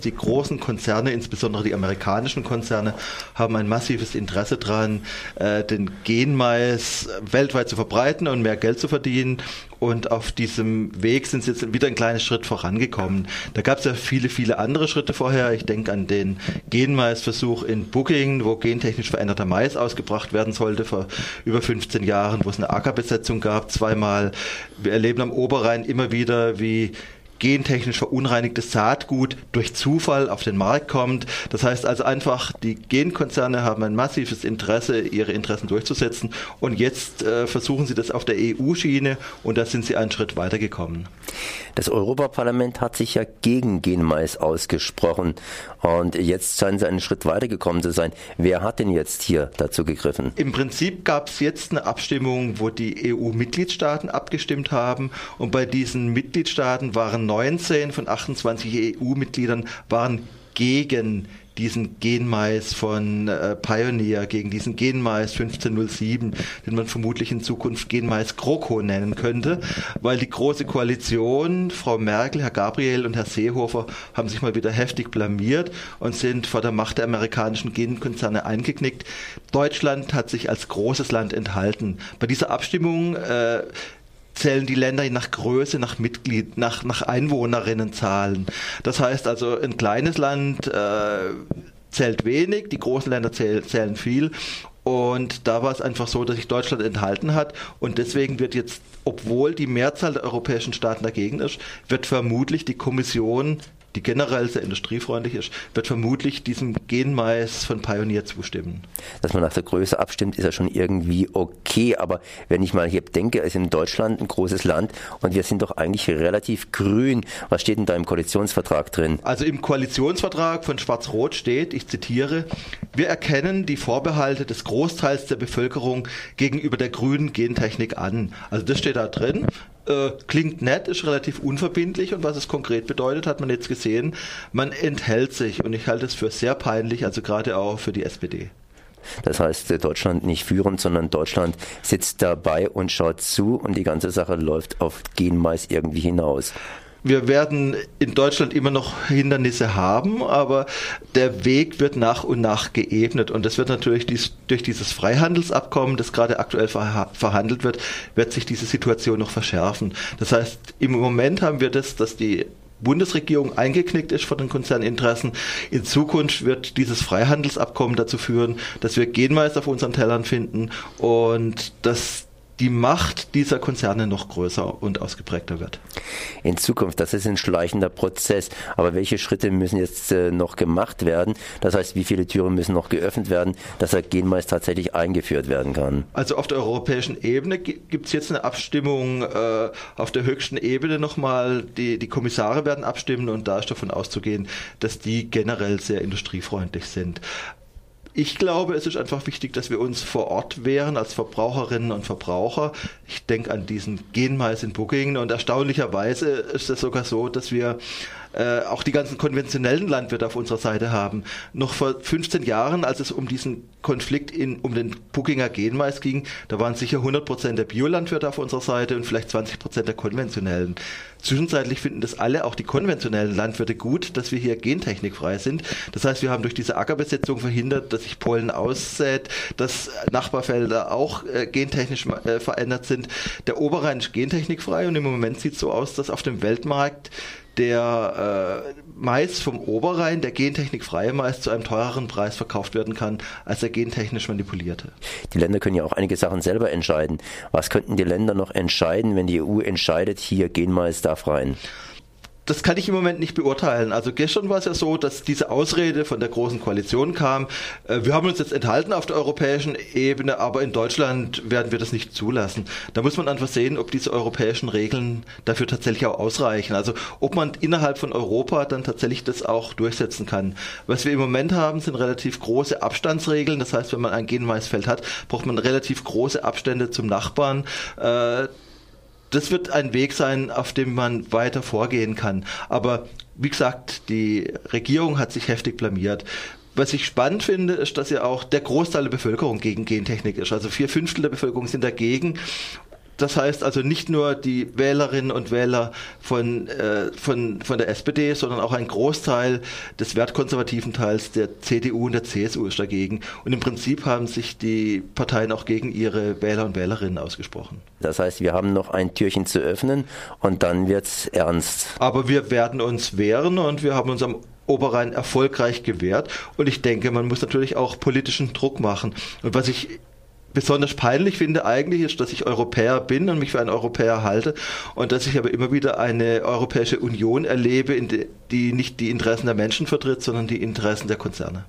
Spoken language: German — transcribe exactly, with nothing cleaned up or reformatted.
Die großen Konzerne, insbesondere die amerikanischen Konzerne, haben ein massives Interesse daran, den Genmais weltweit zu verbreiten und mehr Geld zu verdienen. Und auf diesem Weg sind sie jetzt wieder ein kleines Schritt vorangekommen. Da gab es ja viele, viele andere Schritte vorher. Ich denke an den Genmaisversuch in Bukingen, wo gentechnisch veränderter Mais ausgebracht werden sollte vor über fünfzehn Jahren, wo es eine Ackerbesetzung gab, zweimal. Wir erleben am Oberrhein immer wieder, wie gentechnisch verunreinigtes Saatgut durch Zufall auf den Markt kommt. Das heißt also einfach, die Genkonzerne haben ein massives Interesse, ihre Interessen durchzusetzen. Und jetzt äh, versuchen sie das auf der E U-Schiene und da sind sie einen Schritt weitergekommen. Das Europaparlament hat sich ja gegen Genmais ausgesprochen und jetzt scheinen sie einen Schritt weitergekommen zu sein. Wer hat denn jetzt hier dazu gegriffen? Im Prinzip gab es jetzt eine Abstimmung, wo die E U-Mitgliedstaaten abgestimmt haben und bei diesen Mitgliedstaaten waren neunzehn von achtundzwanzig E U-Mitgliedern waren gegen diesen Genmais von äh, Pioneer, gegen diesen Genmais fünfzehn null sieben, den man vermutlich in Zukunft Genmais GroKo nennen könnte, weil die Große Koalition, Frau Merkel, Herr Gabriel und Herr Seehofer, haben sich mal wieder heftig blamiert und sind vor der Macht der amerikanischen Genkonzerne eingeknickt. Deutschland hat sich als großes Land enthalten. Bei dieser Abstimmung äh, zählen die Länder nach Größe, nach Mitglied, nach, nach Einwohnerinnenzahlen. Das heißt also, ein kleines Land äh, zählt wenig, die großen Länder zähl, zählen viel. Und da war es einfach so, dass sich Deutschland enthalten hat und deswegen wird jetzt, obwohl die Mehrzahl der europäischen Staaten dagegen ist, wird vermutlich die Kommission, die generell sehr industriefreundlich ist, wird vermutlich diesem Genmais von Pioneer zustimmen. Dass man nach der Größe abstimmt, ist ja schon irgendwie okay, aber wenn ich mal hier denke, ist in Deutschland ein großes Land und wir sind doch eigentlich relativ grün. Was steht denn da im Koalitionsvertrag drin? Also im Koalitionsvertrag von Schwarz-Rot steht, ich zitiere, wir erkennen die Vorbehalte des Großteils der Bevölkerung gegenüber der grünen Gentechnik an. Also das steht da drin. Äh, klingt nett, ist relativ unverbindlich und was es konkret bedeutet, hat man jetzt gesehen. Man enthält sich und ich halte es für sehr peinlich, also gerade auch für die S P D. Das heißt, Deutschland nicht führend, sondern Deutschland sitzt dabei und schaut zu und die ganze Sache läuft auf Genmais irgendwie hinaus. Wir werden in Deutschland immer noch Hindernisse haben, aber der Weg wird nach und nach geebnet und das wird natürlich dies, durch dieses Freihandelsabkommen, das gerade aktuell verha- verhandelt wird, wird sich diese Situation noch verschärfen. Das heißt, im Moment haben wir das, dass die Bundesregierung eingeknickt ist von den Konzerninteressen. In Zukunft wird dieses Freihandelsabkommen dazu führen, dass wir Genmais auf unseren Tellern finden und dass die Macht dieser Konzerne noch größer und ausgeprägter wird. In Zukunft, das ist ein schleichender Prozess. Aber welche Schritte müssen jetzt äh, noch gemacht werden? Das heißt, wie viele Türen müssen noch geöffnet werden, dass der Genmais tatsächlich eingeführt werden kann? Also auf der europäischen Ebene gibt es jetzt eine Abstimmung, äh, auf der höchsten Ebene nochmal, die, die Kommissare werden abstimmen und da ist davon auszugehen, dass die generell sehr industriefreundlich sind. Ich glaube, es ist einfach wichtig, dass wir uns vor Ort wehren als Verbraucherinnen und Verbraucher. Ich denke an diesen Genmais in Bukingen und erstaunlicherweise ist es sogar so, dass wir äh, auch die ganzen konventionellen Landwirte auf unserer Seite haben. Noch vor fünfzehn Jahren, als es um diesen Konflikt in, um den Bukinger Genmais ging, da waren sicher hundert Prozent der Biolandwirte auf unserer Seite und vielleicht zwanzig Prozent der konventionellen. Zwischenzeitlich finden das alle, auch die konventionellen Landwirte, gut, dass wir hier gentechnikfrei sind. Das heißt, wir haben durch diese Ackerbesetzung verhindert, dass sich Pollen aussät, dass Nachbarfelder auch äh, gentechnisch äh, verändert sind. Der Oberrhein ist gentechnikfrei und im Moment sieht es so aus, dass auf dem Weltmarkt der äh, Mais vom Oberrhein, der gentechnikfreie Mais, zu einem teureren Preis verkauft werden kann, als der gentechnisch manipulierte. Die Länder können ja auch einige Sachen selber entscheiden. Was könnten die Länder noch entscheiden, wenn die E U entscheidet, hier Genmais darf rein? Das kann ich im Moment nicht beurteilen. Also gestern war es ja so, dass diese Ausrede von der Großen Koalition kam, äh, wir haben uns jetzt enthalten auf der europäischen Ebene, aber in Deutschland werden wir das nicht zulassen. Da muss man einfach sehen, ob diese europäischen Regeln dafür tatsächlich auch ausreichen. Also ob man innerhalb von Europa dann tatsächlich das auch durchsetzen kann. Was wir im Moment haben, sind relativ große Abstandsregeln. Das heißt, wenn man ein Genmaisfeld hat, braucht man relativ große Abstände zum Nachbarn. Äh, Das wird ein Weg sein, auf dem man weiter vorgehen kann. Aber wie gesagt, die Regierung hat sich heftig blamiert. Was ich spannend finde, ist, dass ja auch der Großteil der Bevölkerung gegen Gentechnik ist. Also vier Fünftel der Bevölkerung sind dagegen. das heißt also nicht nur die Wählerinnen und Wähler von, äh, von, von der S P D, sondern auch ein Großteil des wertkonservativen Teils der C D U und der C S U ist dagegen. Und im Prinzip haben sich die Parteien auch gegen ihre Wähler und Wählerinnen ausgesprochen. Das heißt, wir haben noch ein Türchen zu öffnen und dann wird's ernst. Aber wir werden uns wehren und wir haben uns am Oberrhein erfolgreich gewehrt. Und ich denke, man muss natürlich auch politischen Druck machen. Und was ich besonders peinlich finde eigentlich ist, dass ich Europäer bin und mich für einen Europäer halte und dass ich aber immer wieder eine Europäische Union erlebe, in die nicht die Interessen der Menschen vertritt, sondern die Interessen der Konzerne.